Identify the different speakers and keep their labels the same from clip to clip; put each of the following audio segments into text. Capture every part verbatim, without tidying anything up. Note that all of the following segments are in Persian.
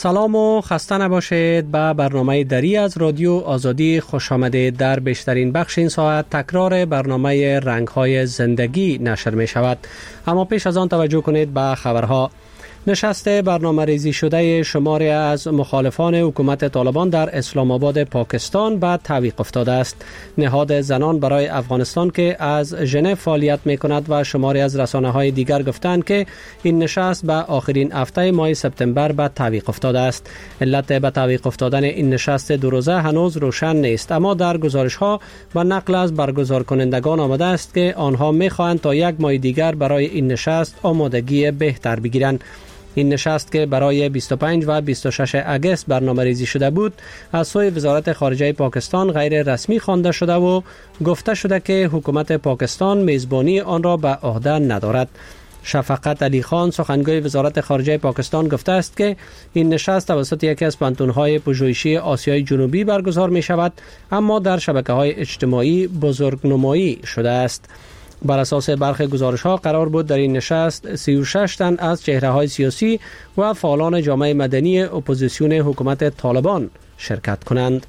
Speaker 1: سلام و خسته نباشید. به برنامه دری از رادیو آزادی خوش آمدید. در بیشترین بخش این ساعت تکرار برنامه رنگ‌های زندگی نشر می شود. اما پیش از آن توجه کنید به خبرها. نشست برنامه ریزی شده شماری از مخالفان حکومت طالبان در اسلام آباد پاکستان به تعویق افتاده است. نهاد زنان برای افغانستان که از ژنو فعالیت می کند و شماری از رسانه های دیگر گفتند که این نشست به آخرین هفته ماه سپتامبر به تعویق افتاده است. علت به تعویق افتادن این نشست دو روزه هنوز روشن نیست، اما در گزارش ها و نقل از برگزار کنندگان آمده است که آنها می خواهند تا یک ماه دیگر برای این نشست آمادگی بهتر بگیرند. این نشست که برای بیست و پنج و بیست و شش اگست برنامه ریزی شده بود، از سوی وزارت خارجه پاکستان غیر رسمی خوانده شده و گفته شده که حکومت پاکستان میزبانی آن را به عهده ندارد. شفقت علی خان سخنگوی وزارت خارجه پاکستان گفته است که این نشست توسط یکی از پانتون‌های پژوهشی آسیای جنوبی برگزار می شود، اما در شبکه‌های اجتماعی بزرگنمایی شده است. بر اساس برخی گزارش‌ها قرار بود در این نشست سی و شش تن از چهره‌های سیاسی و فعالان جامعه مدنی اپوزیسیون حکومت طالبان شرکت کنند.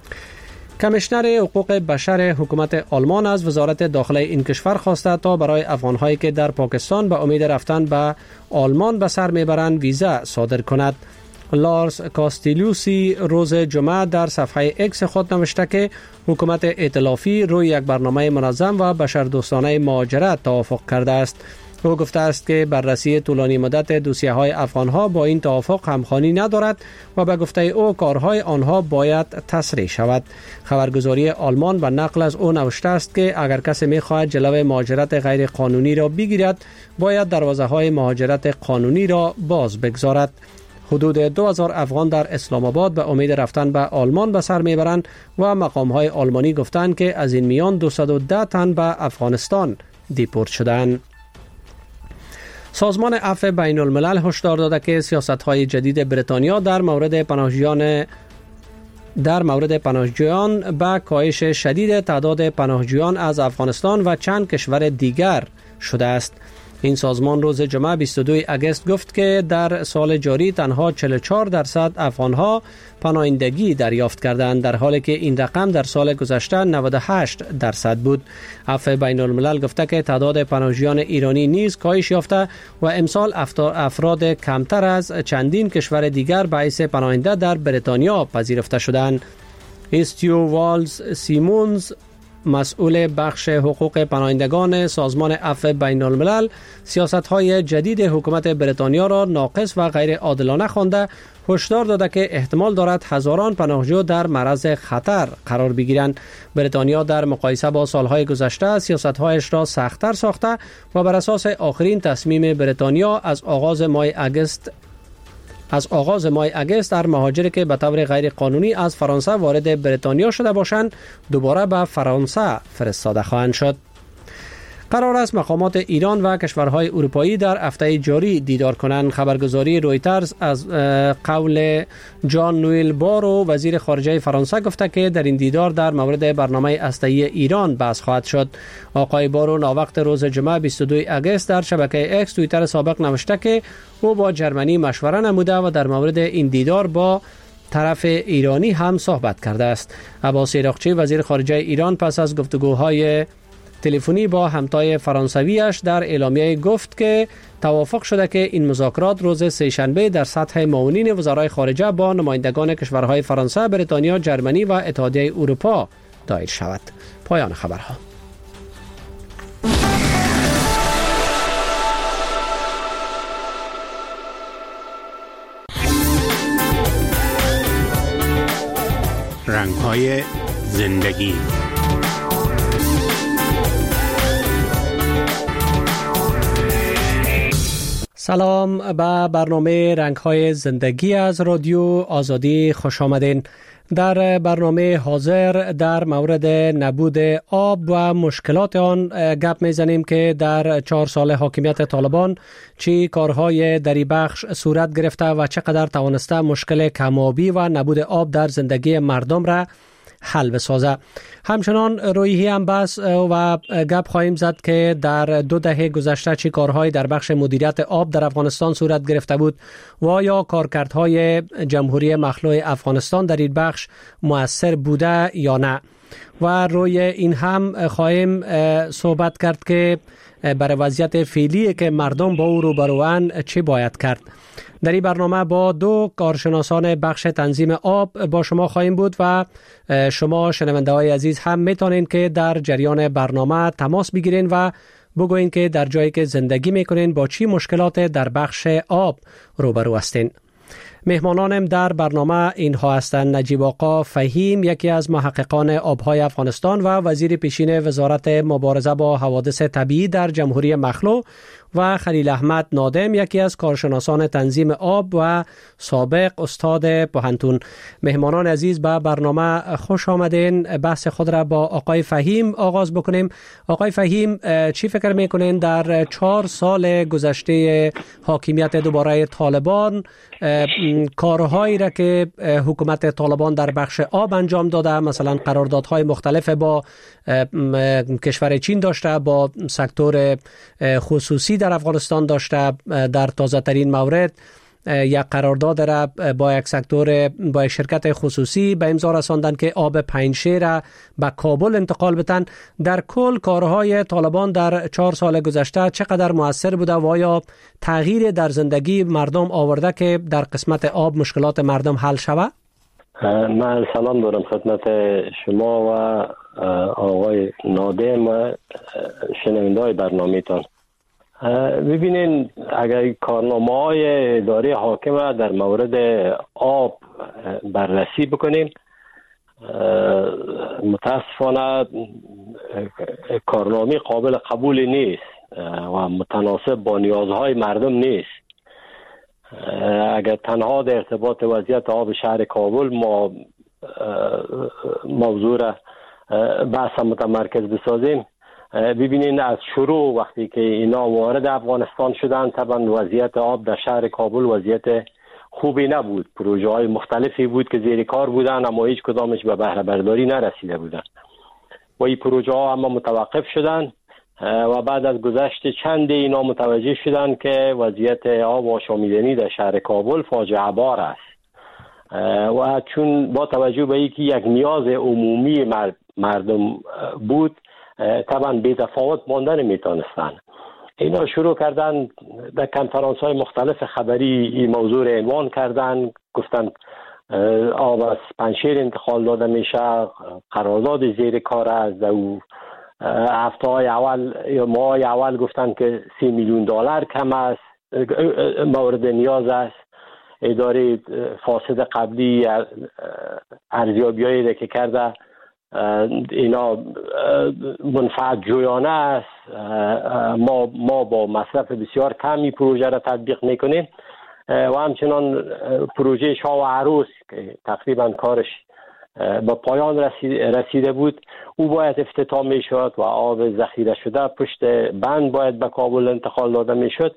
Speaker 1: کمیشنر حقوق بشر حکومت آلمان از وزارت داخله این کشور خواسته تا برای افغان‌هایی که در پاکستان به امید رفتن به آلمان به سر میبرند ویزا صادر کند. لارس کاستیلوسی روز جمعه در صفحه اکس خود نوشته که حکومت ائتلافی روی یک برنامه منظم و بشردوستانه مهاجرت توافق کرده است. او گفته است که بررسی طولانی مدت دوسیه های افغان ها با این توافق همخوانی ندارد و به گفته او کارهای آنها باید تسریع شود. خبرگزاری آلمان به نقل از او نوشته است که اگر کسی می خواهد جلو مهاجرت غیر قانونی را بگیرد، باید دروازه های مهاجرت قانونی را باز بگذارد. حدود دو هزار افغان در اسلام آباد به امید رفتن به آلمان به سر میبرند و مقام‌های آلمانی گفتند که از این میان دویست و ده تن به افغانستان دیپورت شدند. سازمان عفو بین الملل هشدار داده که سیاست‌های جدید بریتانیا در مورد پناهجویان در مورد پناهجویان به کاهش شدید تعداد پناهجویان از افغانستان و چند کشور دیگر شده است. این سازمان روز جمعه بیست و دو اگست گفت که در سال جاری تنها چهل و چهار درصد افغانها پناهندگی دریافت کردند، در حالی که این رقم در سال گذشته نود و هشت درصد بود. عفو بین الملل گفته که تعداد پناهجویان ایرانی نیز کاهش یافته و امسال افراد کمتر از چندین کشور دیگر به حیث پناهنده در بریتانیا پذیرفته شدند. استیو والز سیمونز مسئول بخش حقوق پناهندگان سازمان عفو بین الملل سیاست‌های جدید حکومت بریتانیا را ناقص و غیر عادلانه خوانده هشدار داده که احتمال دارد هزاران پناهجو در معرض خطر قرار بگیرند. بریتانیا در مقایسه با سالهای گذشته سیاست‌هایش را سخت‌تر ساخته و بر اساس آخرین تصمیم بریتانیا از آغاز ماه اگست از آغاز ماه اگست در مهاجری که به طور غیر قانونی از فرانسه وارد بریتانیا شده باشند دوباره به فرانسه فرستاده خواهند شد. قرار است مقامات ایران و کشورهای اروپایی در هفته جاری دیدار کنند. خبرگزاری رویترز از قول جان نوئل بارو وزیر خارجه فرانسه گفته که در این دیدار در مورد برنامه هسته‌ای ایران بحث خواهد شد. آقای بارو ناوقت روز جمعه بیست و دو اگست در شبکه اکس توییتر سابق نوشته که او با جرمنی مشوره نموده و در مورد این دیدار با طرف ایرانی هم صحبت کرده است. عباس عراقچی وزیر خارجه ایران پس از گفتگوهای تلفنی با همتای فرانسویش در اعلامیه گفت که توافق شده که این مذاکرات روز سه‌شنبه در سطح معاونین وزرای خارجه با نمایندگان کشورهای فرانسه، بریتانیا، جرمنی و اتحادیه اروپا دایر شود. پایان خبرها.
Speaker 2: رنگ‌های زندگی.
Speaker 1: سلام، به برنامه رنگ‌های زندگی از رادیو آزادی خوش آمدین. در برنامه حاضر در مورد نبود آب و مشکلات آن گپ میزنیم که در چهار سال حاکمیت طالبان چی کارهای در این بخش صورت گرفته و چقدر توانسته مشکل کم‌آبی و نبود آب در زندگی مردم را حل بسازه. همچنان روی هم بس و گپ خواهیم زد که در دو دهه گذشته چه کارهایی در بخش مدیریت آب در افغانستان صورت گرفته بود و آیا کارکردهای جمهوری مخلوع افغانستان در این بخش مؤثر بوده یا نه. و روی این هم خواهیم صحبت کرد که برای وضعیت فعلی که مردم با او روبروان چه باید کرد. در این برنامه با دو کارشناسان بخش تنظیم آب با شما خواهیم بود و شما شنونده های عزیز هم میتونین که در جریان برنامه تماس بگیرین و بگوین که در جایی که زندگی میکنین با چی مشکلات در بخش آب روبرو هستین. مهمانانم در برنامه اینها هستند: نجیب آقا فهیم، یکی از محققان آبهای افغانستان و وزیر پیشین وزارت مبارزه با حوادث طبیعی در جمهوری مخلوع، و خلیل احمد نادم، یکی از کارشناسان تنظیم آب و سابق استاد پوهنتون. مهمانان عزیز به برنامه خوش آمدین. بحث خود را با آقای فهیم آغاز بکنیم. آقای فهیم، چی فکر میکنین در چهار سال گذشته حاکمیت دوباره طالبان کارهایی را که حکومت طالبان در بخش آب انجام داده، مثلا قراردادهای مختلف با کشور چین داشته، با سکتور خصوصی در افغانستان داشته، در تازه ترین مورد یک قرارداد را با یک سکتور با یک شرکت خصوصی به امضا رساندن که آب پنجشیر را به کابل انتقال بدن. در کل کارهای طالبان در چهار سال گذشته چقدر مؤثر بوده و آیا تغییر در زندگی مردم آورده که در قسمت آب مشکلات مردم حل شود؟
Speaker 2: من سلام دارم خدمت شما و آقای نادم و شنونده های برنامه تان. ببینین، اگر کارنامه های اداره حاکمه در مورد آب بررسی بکنیم، متاسفانه کارنامه قابل قبول نیست و متناسب با نیازهای مردم نیست. اگر تنها در ارتباط وضعیت آب شهر کابل ما موضوع را بحث متمرکز بسازیم، ببینین از شروع وقتی که اینا وارد افغانستان شدن، طبعا وضعیت آب در شهر کابل وضعیت خوبی نبود. پروژه های مختلفی بود که زیر کار بودن اما هیچ کدامش به بهره برداری نرسیده بودن و این پروژه ها اما متوقف شدن و بعد از گذشت چند اینا متوجه شدن که وضعیت آب آشامیدنی در شهر کابل فاجعه بار است و چون با توجه به اینکه یک نیاز عمومی مردم بود، طبعا بی تفاوت مانده نمیتونستن. اینا شروع کردن در کنفرانس های مختلف خبری این موضوع را عنوان کردن، گفتن آب از پنجشیر انتقال داده میشه، قرارداد زیر کار است. در هفته های اول یا ماه های اول گفتن که سی میلیون دلار کم است، مورد نیاز است. اداره فاسد قبلی ارزیابی‌هایی که کرده اینا منفعت جویانه است، ما ما با مصرف بسیار کمی پروژه را تطبیق میکنیم و همچنان پروژه شاه و عروس که تقریبا کارش به پایان رسیده بود، او باید افتتاح میشد و آب ذخیره شده پشت بند باید به کابل انتقال داده میشد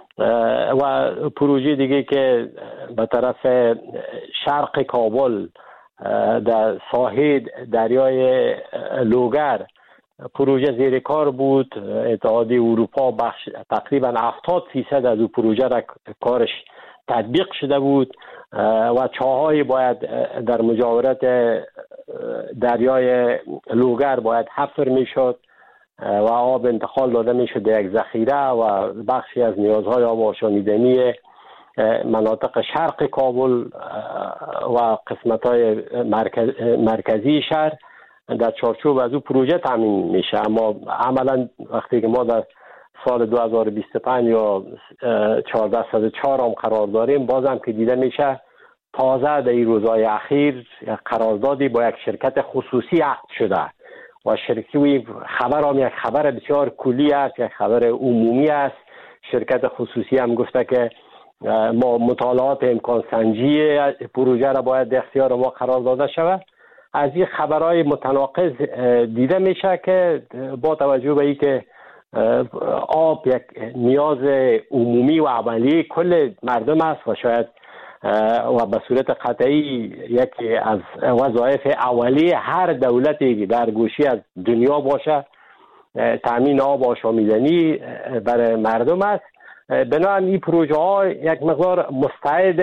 Speaker 2: و پروژه دیگه که به طرف شرق کابل در ساحل دریای لوگر پروژه زیر کار بود. اتحادیه اروپا بخش تقریبا هفتاد فیصد از او پروژه را کارش تطبیق شده بود و چاهای باید در مجاورت دریای لوگر باید حفر میشد و آب انتقال داده میشد در یک ذخیره و بخشی از نیازهای آب آشامیدنی مناطق شرق کابل و قسمت‌های مرکز مرکزی شهر در چارچوب از او پروژه تامین میشه. اما عملا وقتی که ما در سال دو هزار و بیست و پنج یا چهارده صد و چهار هم قرار داریم، بازم که دیده میشه تازه در این روزهای اخیر قراردادی با یک شرکت خصوصی عقد شده و شرکتی خبر هم یک خبر بسیار کلی است، یک خبر عمومی است. شرکت خصوصی هم گفته که ما مطالعات امکان سنجی پروژه را باید در اختیار ما قرار داده شود. از این خبرهای متناقض دیده میشه که با توجه به اینکه آب یک نیاز عمومی و اولیه کل مردم است و شاید و به صورت قطعی یکی از وظایف اولیه هر دولتی در گوشه از دنیا باشه تامین آب و آشامیدنی برای مردم است. بنابراین این پروژه ها یک مقدار مستعد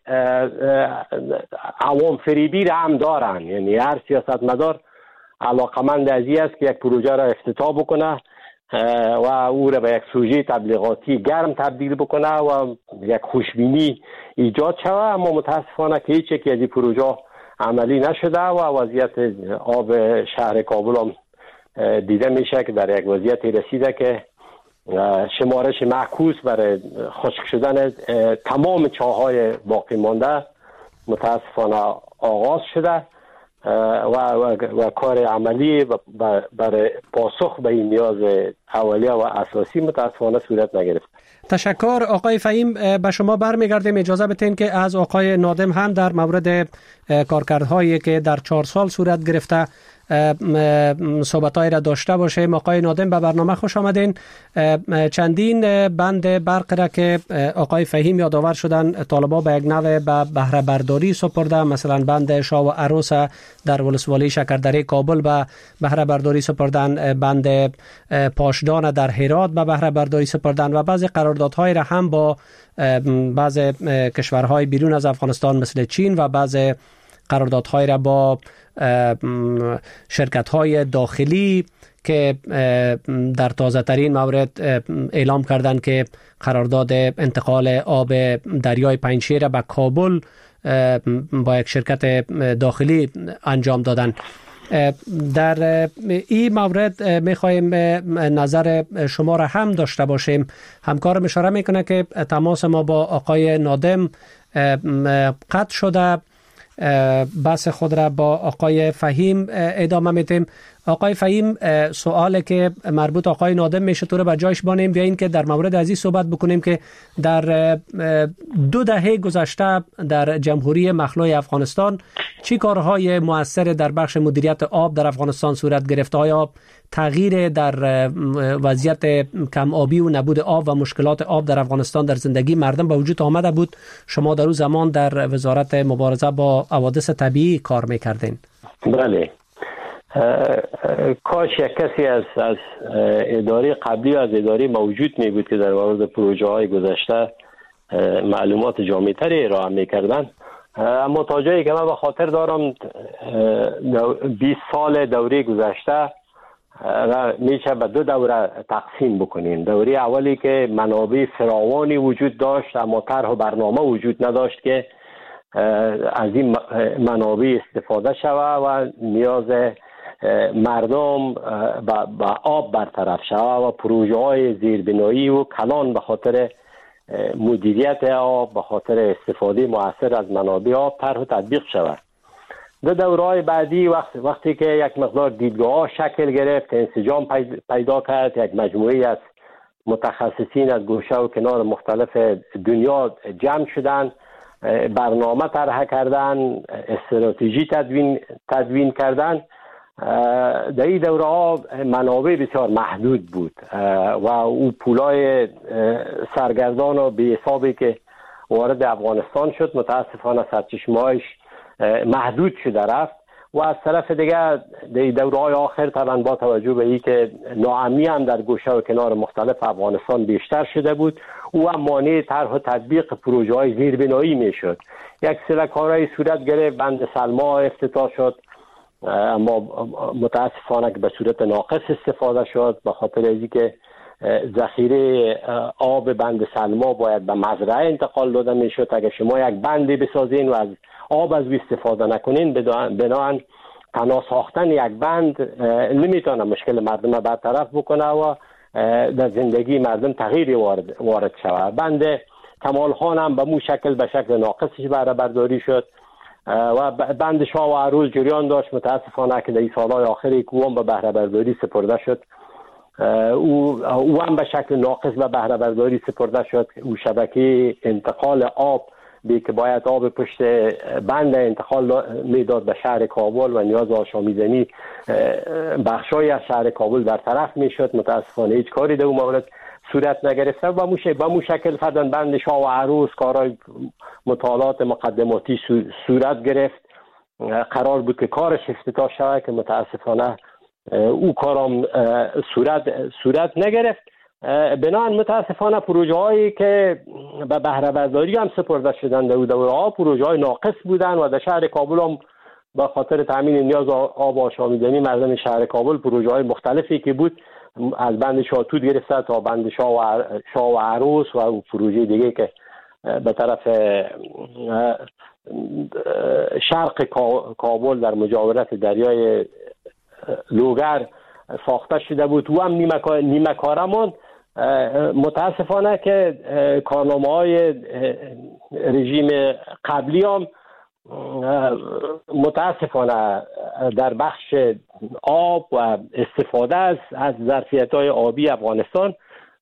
Speaker 2: عوام فریبی را هم دارن، یعنی هر سیاستمدار علاقمند از این است که یک پروژه را افتتاح بکنه و او را به یک سوژه تبلیغاتی گرم تبدیل بکنه و یک خوشبینی ایجاد شود، اما متاسفانه که هیچ یک از این پروژه عملی نشده و وضعیت آب شهر کابل هم دیده میشه که در یک وضعیتی رسیده که شمارش معکوس برای خشک شدن تمام چاه‌های باقی مانده متاسفانه آغاز شده و, و, و کار عملی برای پاسخ به این نیاز اولیه و اساسی متاسفانه صورت نگرفت.
Speaker 1: تشکر آقای فهیم. به شما برمیگردیم. اجازه بدین که از آقای نادم هم در مورد کارکردهایی که در چهار سال صورت گرفته صحبت‌هایی را داشته باشیم. آقای نادم به برنامه خوش آمدین. چندین بند برق را که آقای فهیم یادآور شدن طالبا به یک نوع به بهره برداری سپرده، مثلا بند شاه و عروس در ولسوالی شکردره کابل به بهره برداری سپردن، بند پاشدان در هرات به بهره برداری سپردن و بعضی قراردادهای را هم با بعضی کشورهای بیرون از افغانستان مثل چین و بعضی قراردادهای را با شرکت‌های داخلی که در تازه ترین مورد اعلام کردند که قرارداد انتقال آب دریای پنجشیر به کابل با یک شرکت داخلی انجام دادند. در این مورد میخوایم نظر شما را هم داشته باشیم. همکارم اشاره میکنه که تماس ما با آقای نادم قطع شده. بحث خود را با آقای فهیم ادامه میدیم. آقای فهیم، سوالی که مربوط آقای نادم میشه تو رو به جایش بانیم بیاین که در مورد از این صحبت بکنیم که در دو دهه گذشته در جمهوری مخلوع افغانستان چی کارهای مؤثر در بخش مدیریت آب در افغانستان صورت گرفته؟ آیا تغییر در وضعیت کم آبی و نبود آب و مشکلات آب در افغانستان در زندگی مردم به وجود آمده بود؟ شما در اون زمان در وزارت مبارزه با حوادث طبیعی کار میکردین.
Speaker 2: بله، کاش یک کسی از از اداره قبلی از اداره موجود می بود که در مورد پروژه های گذشته معلومات جامع‌تری ارائه می‌کردن. اما تا جایی که من به خاطر دارم بیست سال دوره گذشته را میشه به دو دوره تقسیم بکنیم. دوره اولی که منابع فراوانی وجود داشت اما طرح و برنامه وجود نداشت که از این منابع استفاده شود و نیاز مردم با آب برطرف شود و پروژه های زیربنایی و کلان به خاطر مدیریت آب به خاطر استفاده مؤثر از منابع آب طرح و تطبیق شود. دو دوره‌های بعدی وقت وقتی که یک مقدار دیدگاه شکل گرفت، انسجام پیدا کرد، یک مجموعه از متخصصین از گوشه و کنار مختلف دنیا جمع شدند، برنامه طرح کردن، استراتژی تدوین تدوین کردن. در این دوره ها منابع بسیار محدود بود و او پولای سرگردان و به حسابی که وارد افغانستان شد متاسفانه سرچشمه‌اش محدود شده رفت و از طرف دیگر در دوره های آخر طبعا با توجه به این که ناامنی هم در گوشه و کنار مختلف افغانستان بیشتر شده بود، او هم مانع طرح و تطبیق پروژه های زیربنایی میشد. یک سری کارهای صورت گرفت، بند سلما افتتاح شد اما متاسفانه که به صورت ناقص استفاده شد به خاطر از اینکه ذخیره آب بند سلما باید به مزرعه انتقال داده میشد. اگر شما یک بندی بسازین و از آب از وی استفاده نکنین بنابراین تنها ساختن یک بند نمیتونه مشکل مردم را برطرف بکنه و در زندگی مردم تغییری وارد, وارد شود. بند کمال خان هم به مو شکل به شکل ناقصش بهره برداری شد و بند شاه و عروس جریان داشت. متاسفانه که در این سالهای آخری که هم به بهره برداری سپرده شد او او هم به شکل ناقص به بهره برداری سپرده شد. او شبکه انتقال آب بی که باید آب پشت بند انتقال میداد به شهر کابل و نیاز آشامیدنی بخشای از شهر کابل برطرف میشد. متاسفانه هیچ کاری در اون مورد صورت نگرفته و موشه به مو شکل فدان بند شاه و عروس کارهای مطالعات مقدماتی صورت گرفت. قرار بود که کارش افتتاح شود که متاسفانه او کارم صورت صورت نگرفت. بنابراین متاسفانه پروژه هایی که به بهره برداری هم سپرده شدند در دوره ها پروژه های ناقص بودند و در شهر کابل هم به خاطر تامین نیاز آب و آشامیدنی مردم شهر کابل پروژه های مختلفی که بود از بند شاتوت گرفته تا بند شاه و شاه و عروس و پروژه دیگه که به طرف شرق کابل در مجاورت دریای لوگر ساخته شده بود و هم نیمه کاره ماند. متاسفانه که کارنامه های رژیم قبلی هم متاسفانه در بخش آب و استفاده از از ظرفیت های آبی افغانستان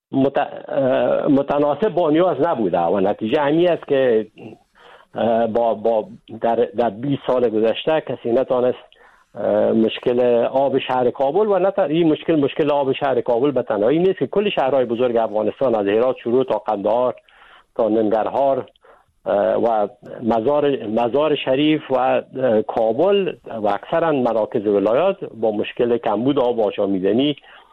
Speaker 2: متناسب با نیاز نبوده و نتیجه همین است که با با در در بیست سال گذشته کسی نتونست مشکل آب شهر کابل و نه این مشکل مشکل آب شهر کابل به تنهایی نیست که کل شهرهای بزرگ افغانستان از هرات شروع تا قندهار تا ننگرهار و مزار مزار شریف و کابل و اکثرا مراکز ولایات با مشکل کمبود آب و آشامیدنی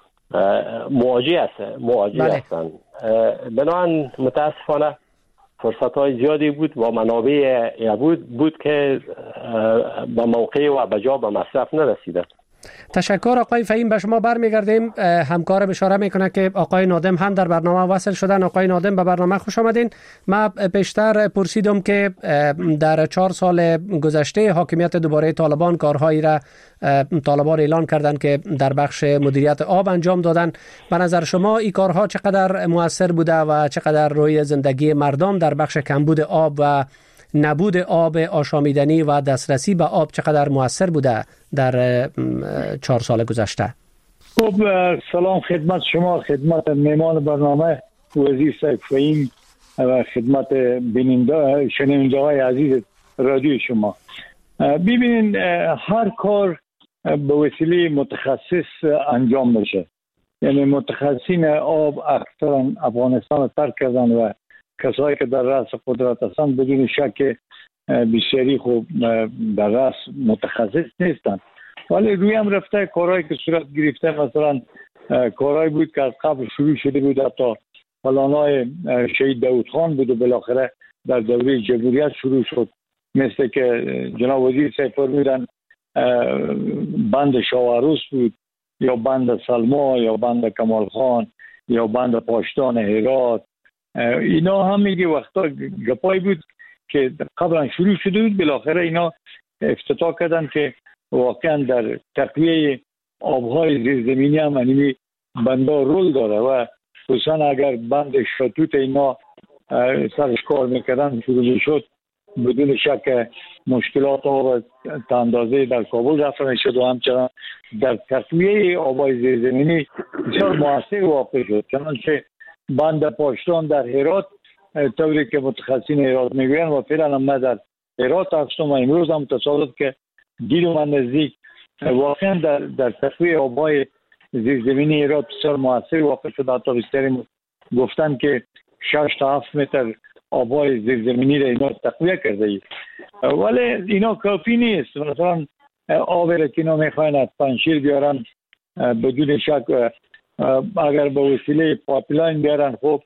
Speaker 2: مواجه است مواجه
Speaker 1: بله.
Speaker 2: هستند. بنابراین متاسفانه فرصت های زیادی بود و منابع بود بود که به موقع و به جا به مصرف نرسیده.
Speaker 1: تشکر آقای فهیم. به شما برمیگردیم. همکارم اشاره میکنه که آقای نادم هم در برنامه وصل شدن. آقای نادم به برنامه خوش آمدین. من پیشتر پرسیدم که در چهار سال گذشته حاکمیت دوباره طالبان کارهایی را طالبان اعلان کردند که در بخش مدیریت آب انجام دادن. به نظر شما این کارها چقدر مؤثر بوده و چقدر روی زندگی مردم در بخش کمبود آب و نبود آب آشامیدنی و دسترسی به آب چقدر مؤثر بوده در چهار سال گذشته؟
Speaker 3: خب سلام خدمت شما، خدمت میمان برنامه وزیر سید فهیم و خدمت بیننده شنونده های عزیز رادیو شما. ببینید هر کار به وسیله متخصص انجام میشه، یعنی متخصصین آب اکثرا افغانستان رو ترک کردن و کسایی که در رأس قدرت هستند بدون شک بسیاری خوب در رأس متخصص نیستند، ولی روی هم رفته کارهایی که صورت گرفته. مثلا کارهایی بود که از قبل شروع شده بود، حتی پلانهای شهید داود خان بود و بالاخره در دوره جمهوریت شروع شد، مثل که جناب وزیر صاحب فرمودن بند شاه و عروس بود یا بند سلما یا بند کمال خان یا بند پاشتان هرات. اینا هم میگه وقتا گپایی بود که قبلا شروع شده بود، بالاخره اینا افتتاح کردن که واقعا در تقویه آبهای زیرزمینی هم انیمی بندا رول داره و خصوصا اگر بند شاتوت اینا سرش کار میکردن شروع میشد بدون شک مشکلات آب تا اندازه در کابل رفع میشد و همچنان در تقویه آبهای زیرزمینی بسیار موثر واقع شد. چنانچه بند پاشتان در هرات طوری که متخصصین هرات میگوین و فعلا هم در هرات هستم و امروز هم تصادف که دید من نزدیک واقعا در در تقویه آبهای زیرزمینی هرات بسیار موثر واقع شد. حتی بسیاری گفتن که شش تا هفت متر آبهای زیرزمینی را اینا تقویه کرده اید، ولی اینا کافی نیست. مثلا آب را که اینا میخواین از پنشیر بیارن بدون شک اگر به وسیله پایپلاین بیارن، خب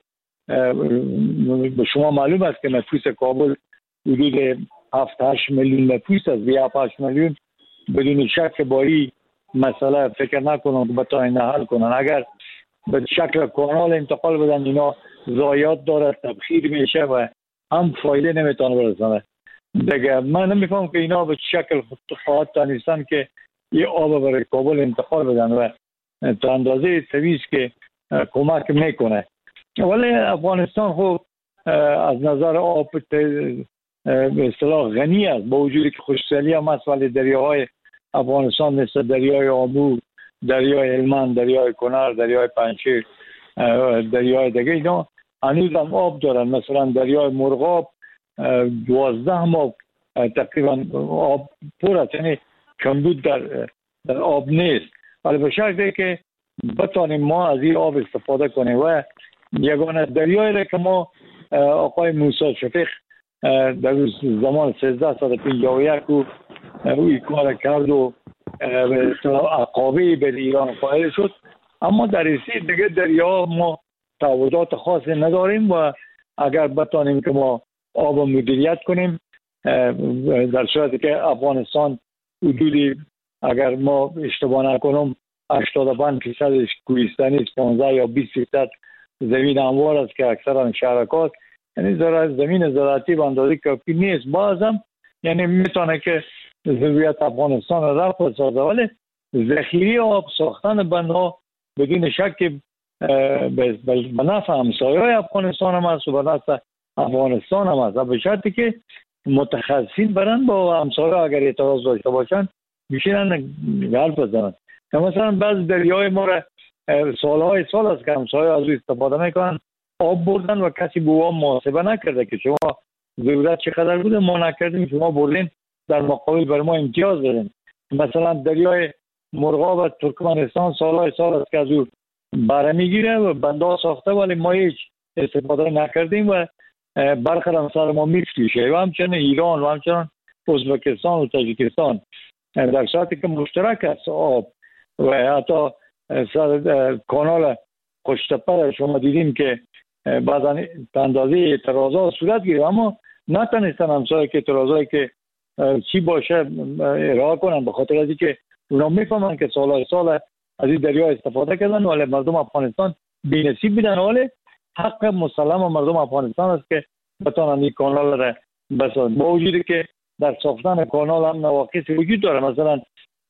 Speaker 3: به شما معلوم است که نفوس کابل حدود هفت هشت میلیون نفوس است، بیست هشت میلیون بدون شک با این مسئله فکر نکنم که بتاین حل کنن. اگر به شکل کانال انتقال بدن اینا ضایعات داره، تبخیر میشه و هم فایده نمیتونه برسانه دیگه. من نمیفهم که اینا به شکل خواهد تانستن که این آب برای کابل انتقال بدن و تا اندازه سویز که کمک میکنه. ولی افغانستان خب از نظر آب به اصطلاح غنی است، با وجودی که خشکسالی هم هست، ولی دریاهای افغانستان مثل دریای آمو، دریای هلمند، دریای کنر، دریای پنجشیر، دریای دیگه اینا هنوز هم آب دارن. مثلا دریای مرغاب دوازده ماه تقریبا آب پر است، یعنی کمبود در, در آب نیست، ولی به شرطی که بتانیم ما از این آب استفاده کنیم و یگانه دریایی را که ما آقای موسی شفیق در زمان سیزده صد و پنجاه و یک او این کار کرد و عقابه به ایران قائل شد. اما در این دیگه دریا ما تعهدات خاصی نداریم و اگر بتانیم که ما آب مدیریت کنیم در صورتی که افغانستان حدودی اگر ما اشتباه نکنم هشتاد و پنج درصد کوهستانی است، پانزده یا بیست درصد زمین هموار است که اکثرا شرکات، یعنی زمین زراعتی به اندازه کافی نیست. بازم یعنی میتونه که ضروریات افغانستان را رفع بسازه، ولی ذخیره آب ساختن بندها بدون شک به نفع همسایه های افغانستان هم است و به نفع افغانستان هم است، به شرطی که متخصصین برن با همسایه اگر اعتراض داشته باشن میشینن حرف بزنن. مثلا بعض دریای ما را سالهای سال است که همسایه از او استفاده میکنن، آب بردن و کسی به او محاسبه نکرده که شما ضرورت چقدر بوده، ما نکردیم، شما بردین در مقابل بر ما امتیاز دادین. مثلا دریای مرغاب و ترکمنستان سالهای سال است که از او بره میگیره و بنده ساخته ولی ما هیچ استفاده نکردیم و برخلاف سر ما میفروشه. و همچنین ایران و همچنین ازبکستان و تاجیکستان در صورتی که مشترک است آب و حتی سر کانال خوشتپه شما دیدیم که بعضا اندازه اعتراضات صورت گیره، اما نتونستن همسایه که اعتراضایی که چی باشه ارائه کنن، به خاطر از که اونا میفهمن که سالهای سال از این دریا استفاده کردن ولی مردم افغانستان بی‌نصیب بودن. ولی حق مسلم مردم افغانستان است که بتونن این کانال را بسازن، با وجودی که در ساختن کانال هم نواقص وجود داره. مثلا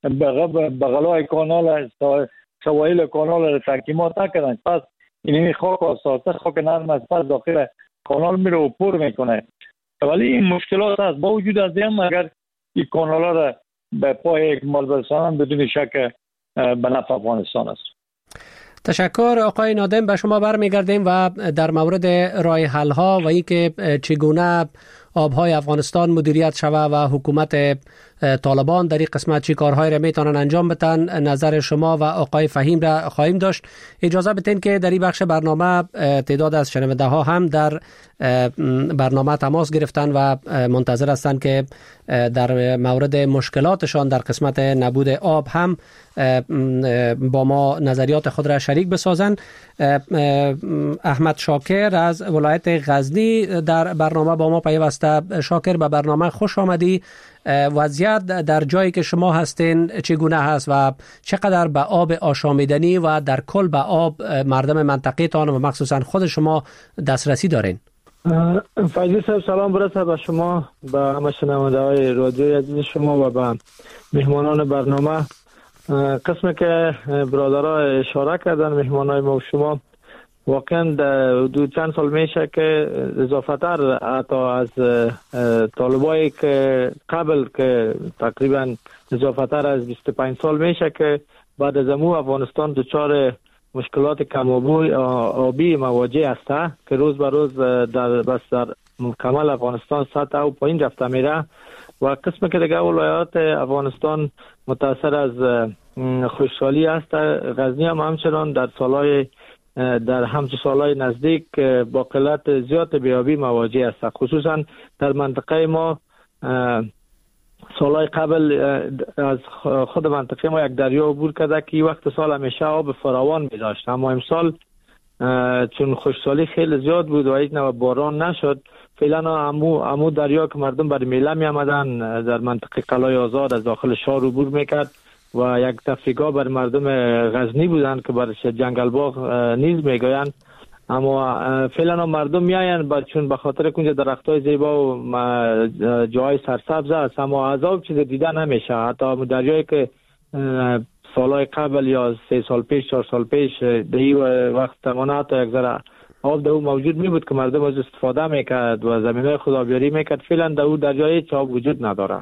Speaker 3: بغلای کانال سواحل کانال را تحکیمات نکردن، پس این خاک آساسته خاک نرم از پس داخل کانال میره و پر میکنه. ولی این مشکلات هست. با وجود از این اگر این کانال را به پای اکمال برسانن بدون شک به نفع افغانستان است.
Speaker 1: تشکر آقای نادم. به شما برمیگردیم و در مورد راه حل ها و اینکه چگونه آبهای افغانستان مدیریت شوه و حکومت طالبان در این قسمت چی کارهای را میتونن انجام بدن، نظر شما و آقای فهیم را خواهیم داشت. اجازه بدین که در این بخش برنامه تعداد از شنونده ها هم در برنامه تماس گرفتن و منتظر هستند که در مورد مشکلاتشان در قسمت نبود آب هم با ما نظریات خود را شریک بسازن. احمد شاکر از ولایت غزنی در برنامه با ما پیوسته. شاکر، به برنامه خوش آمدی. وضعیت در جایی که شما هستین چگونه هست و چقدر به آب آشامیدنی و در کل به آب مردم منطقه تان و مخصوصا خود شما دسترسی دارین؟
Speaker 4: فیضی صاحب سلام برسه به شما، به همه شنونده های رادیوی عزیز شما و به مهمانان برنامه. قسمی که برادرها اشاره کردن مهمانای ما و شما، واقعا دو چند سال میشه که اضافه تر حتی از طالبایی که قبل که تقریبا اضافه تر از بیست و پنج سال میشه که بعد از امو افغانستان دچار مشکلات کم‌آبی آبی مواجه است که روز به روز در بس در مکمل افغانستان سطح او پایین رفته میره و قسم که دیگه ولایات افغانستان متاثر از خشکسالی است. غزنی هم همچنان در سالهای در همچه سالهای نزدیک با قلت زیاد بیابی مواجه است. خصوصا در منطقه ما سالهای قبل از خود منطقه ما یک دریا عبور کرده که وقت سال همیشه آب فراوان می داشت، اما امسال چون خشکسالی خیلی زیاد بود و هیچ نوع باران نشد، فعلا امو امو دریا که مردم برای میله می آمدن در منطقه قلعه آزاد از داخل شهر عبور میکرد و یک تفریحگاه بر مردم غزنی بودند که برش جنگل باغ نیز میگویند. اما فعلا مردم میاین با چون به خاطر کنج درختای زیبا و جای سرسبز است، اما عذاب چیز دیده نمیشه. حتی دریایی که سالهای قبل یا سه سال پیش چهار سال پیش در وقت تمانه حتی یک ذره آب در او موجود می بود که مردم از استفاده میکرد و زمینای خودآبیاری میکرد، فعلا در او دریایی چاب وجود نداره.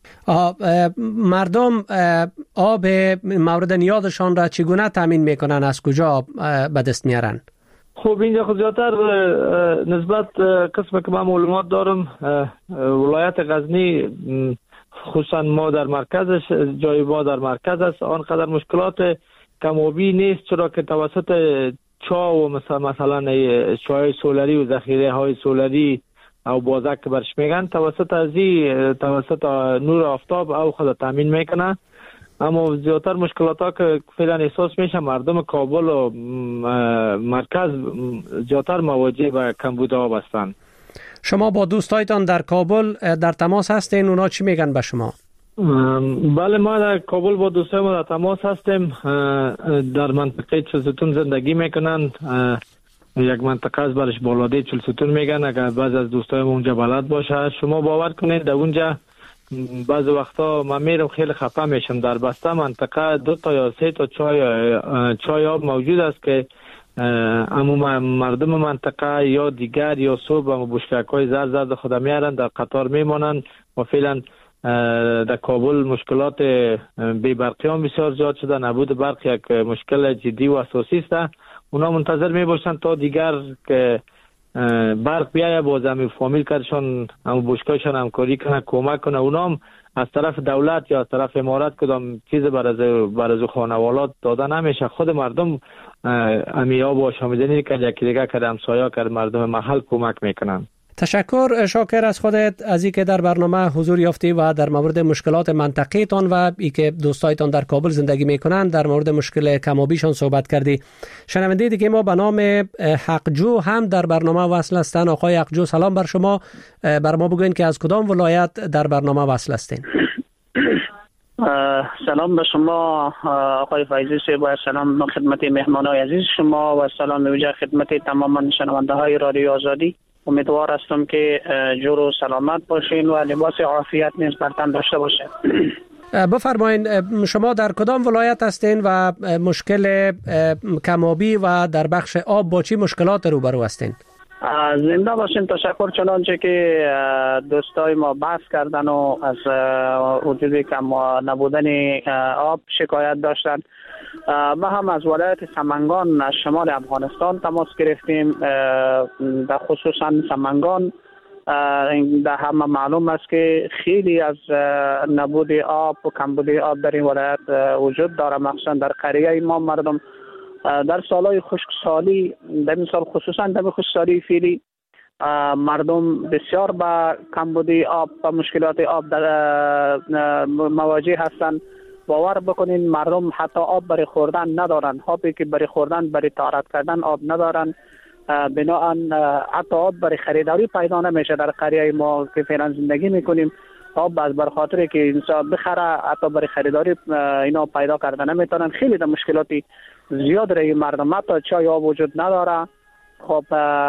Speaker 1: مردم آب مورد نیازشان را چگونه تامین میکنن؟ از کجا به دست میارن؟
Speaker 4: خب اینجا خود زیادتر نسبت قسم که من معلومات دارم ولایت غزنی خصوصا ما در مرکزش جای ما در مرکز است، آنقدر مشکلات کم‌آبی نیست، چرا که توسط چا و مثلا مثلا چای سولری و ذخیره های سولری او بازک که برش میگن توسط ازی توسط نور آفتاب او خود تامین میکنه. اما زیادتر مشکلات ها که فعلا احساس میشه مردم کابل و مرکز زیادتر مواجه به کمبود آب هستند.
Speaker 1: شما با دوستایتان در کابل در تماس هستین؟ اونا چی میگن به شما؟
Speaker 4: بله ما در کابل با دوستای ما در تماس هستیم. در منطقه چلستون زندگی میکنن. یک منطقه از برش بالاده چلستون میگن. اگر بعض از دوستای ما اونجا بلد باشه شما باور کنید در اونجا بعض وقتا من میرم خیلی خفه میشم. در بسته منطقه دو تا یا سه تا چای چای آب موجود است که اما مردم منطقه یا دیگر یا صبح و بشکک های زرد زرد خود میارن در قطار میمانن و فعلا در کابل مشکلات بی برقی هم بسیار زیاد شده. نبود برق یک مشکل جدی و اساسی است. اونا منتظر می باشند تا دیگر که برق بیایه باز هم فامیل کارشان هم بشکایشان همکاری کنه کمک کنه. اونا هم از طرف دولت یا از طرف امارات کدام چیز بر از بر از خانوالات داده نمیشه. خود مردم امیا با شامدنی که یکی دیگه که همسایه که مردم محل کمک میکنن.
Speaker 1: تشکر شاکر از خودت از اینکه در برنامه حضور یافتی و در مورد مشکلات منطقه تان و اینکه دوستایتان در کابل زندگی میکنند در مورد مشکل کمابیشان صحبت کردی. شنونده دیگه ما به نام حقجو هم در برنامه وصل هستند. آقای حقجو سلام بر شما. بر ما بگوین که از کدام ولایت در برنامه وصل هستین؟
Speaker 5: سلام به شما آقای فایزی صاحب و سلام خدمت مهمانای عزیز شما و سلام ویژه خدمت تمام شنونده های رادیو آزادی. امیدوار هستم که جور و سلامت باشین و لباس عافیت نیز بر تن داشته باشین.
Speaker 1: بفرمایین شما در کدام ولایت هستین و مشکل کمابی و در بخش آب با چی مشکلات روبرو هستین؟
Speaker 5: زنده باشین. تشکر. چنانچه که دوستای ما بحث کردن و از وجود کم نبودن آب شکایت داشتن. ما هم از ولایت سمنگان از شمال افغانستان تماس گرفتیم. در خصوصا سمنگان در همه معلوم است که خیلی از نبود آب و کمبود آب در این ولایت وجود داره. مخصوصا در قریه ما مردم در سالهای خشکسالی در مثال خصوصا در خشکسالی فعلی مردم بسیار با کمبود آب و مشکلات آب در مواجه هستند. باور بکنین مردم حتی آب برای خوردن ندارن. آبی که برای خوردن برای طهارت کردن آب ندارن. بنابراین حتی آب برای خریداری پیدا نمیشه. در قریه ما که فعلا زندگی میکنیم آب از بر خاطر که انسان بخره حتی برای خریداری اینا پیدا کردن نمیتونن. خیلی در مشکلاتی زیاد رای مردم. حتی چای آب وجود نداره. خب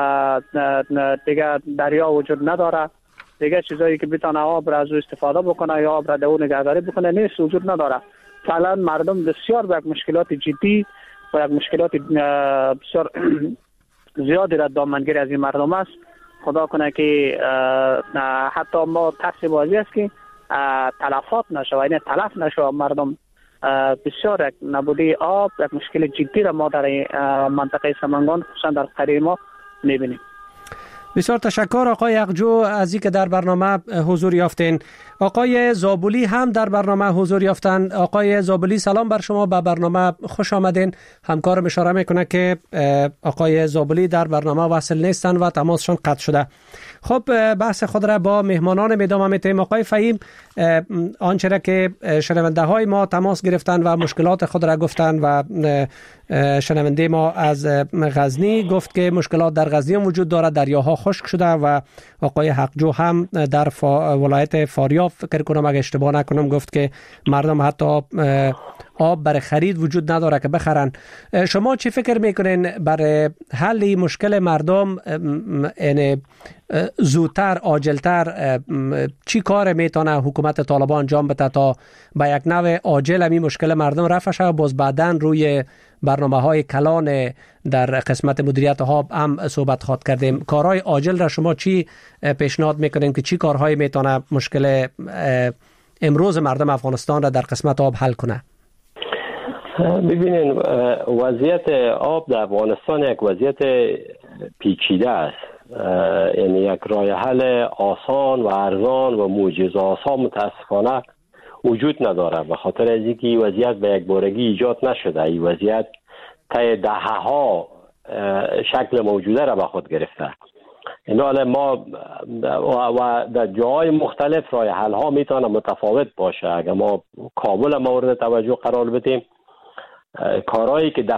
Speaker 5: دیگه دریا وجود نداره. دیگه چیزایی که بتونه آب را از استفاده بکنه یا آب را در اون نگهداری بکنه نیست، وجود نداره. فعلا مردم بسیار به مشکلات جدی و مشکلات بسیار زیادی را دامنگیر از این مردم است. خدا کنه که حتی ما ترس بازی است که تلفات نشه و این تلف نشه. مردم بسیار نبودی آب یک مشکل جدی را ما در منطقه سمنگان خصوصا در قریه ما میبینیم.
Speaker 1: بسیار تشکر آقای حقجو از اینکه در برنامه حضور یافتین. آقای زابولی هم در برنامه حضور یافتن. آقای زابولی سلام بر شما، به برنامه خوش آمدین. همکارم اشاره میکنه که آقای زابولی در برنامه وصل نیستن و تماسشون قطع شده. خب بحث خود را با مهمانان میدام میتیم. آقای فهیم آنچه را که شنونده های ما تماس گرفتن و مشکلات خود را گفتن و شنونده ما از غزنی گفت که مشکلات در غزنی هم وجود دارد، دریاها خشک شده و آقای حقجو هم در فا ولایت فاریاب فکر کنم اگه اشتباه نکنم گفت که مردم حتی آب برای خرید وجود نداره که بخرن. شما چی فکر میکنین برای حل مشکل مردم یعنی زودتر عاجلتر چی کار میتونه حکومت طالبان انجام بده تا به یک نوع عاجل همین مشکل مردم رفع شه؟ باز بعداً روی برنامه های کلان در قسمت مدیریت آب هم صحبت خواد کردیم. کارهای عاجل را شما چی پیشنهاد میکنین که چی کارهایی میتونه مشکل امروز مردم افغانستان را در قسمت آب حل کنه؟
Speaker 2: ببینین وضعیت آب در افغانستان یک وضعیت پیچیده است. یعنی یک راه حل آسان و ارزان و معجزه آسا متاسفانه وجود نداره، به خاطر از اینکه این وضعیت به یک بارگی ایجاد نشده. این وضعیت طی دهه‌ها شکل موجوده را به خود گرفته. این حال ما و در جاهای مختلف راه حل ها میتونه متفاوت باشه. اگر ما کابل مورد توجه قرار بدیم، کارهایی که